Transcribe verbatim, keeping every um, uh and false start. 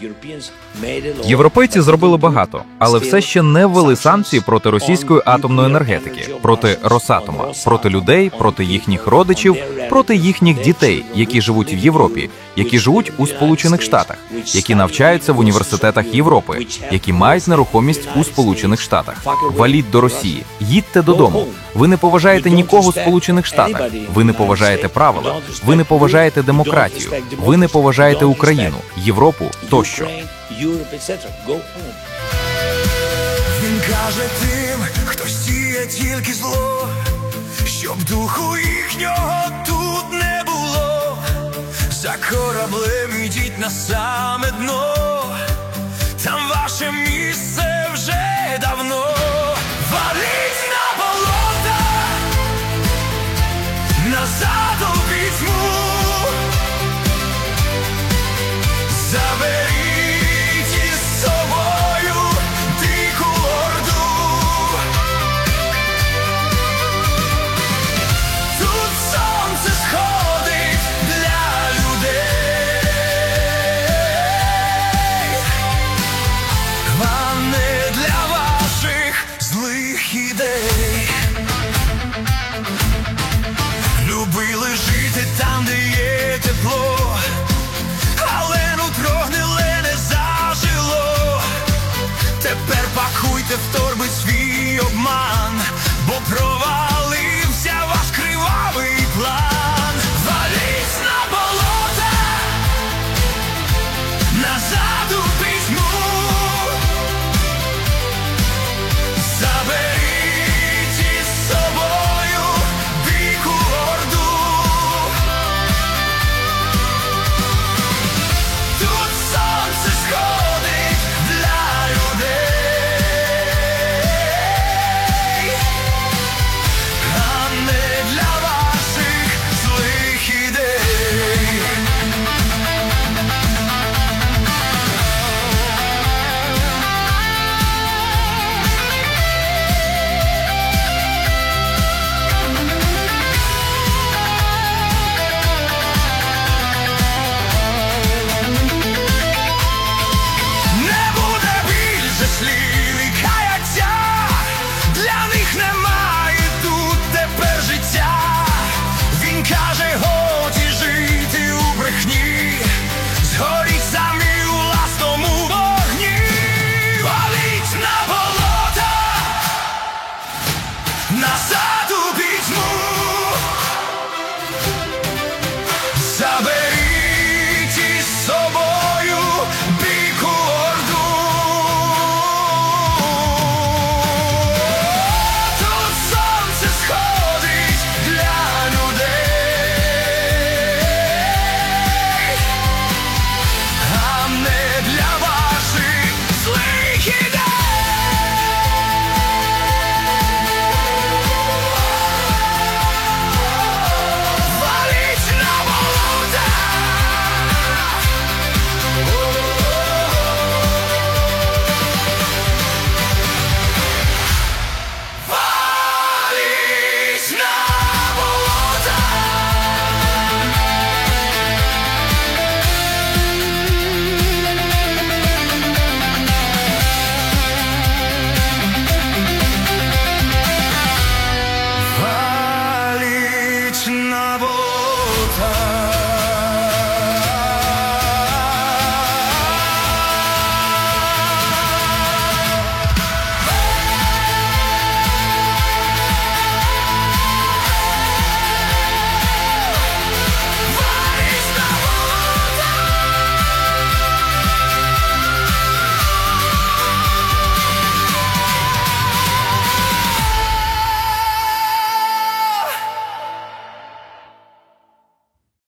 Європейці зробили багато, але все ще не ввели санкції проти російської атомної енергетики, проти Росатома, проти людей, проти їхніх родичів, проти їхніх дітей, які живуть в Європі, які живуть у Сполучених Штатах, які навчаються в університетах Європи, які мають нерухомість у Сполучених Штатах. Валіть до Росії, їдьте додому. Ви не поважаєте нікого в Сполучених Штатах. Ви не поважаєте правила. Ви не поважаєте демократію. Ви не поважаєте Україну, Європу тощо. Він каже тим, хто сіє тільки зло, щоб духу їхнього тут не було. За кораблем ідіть на саме дно, там ваше місце вже давно.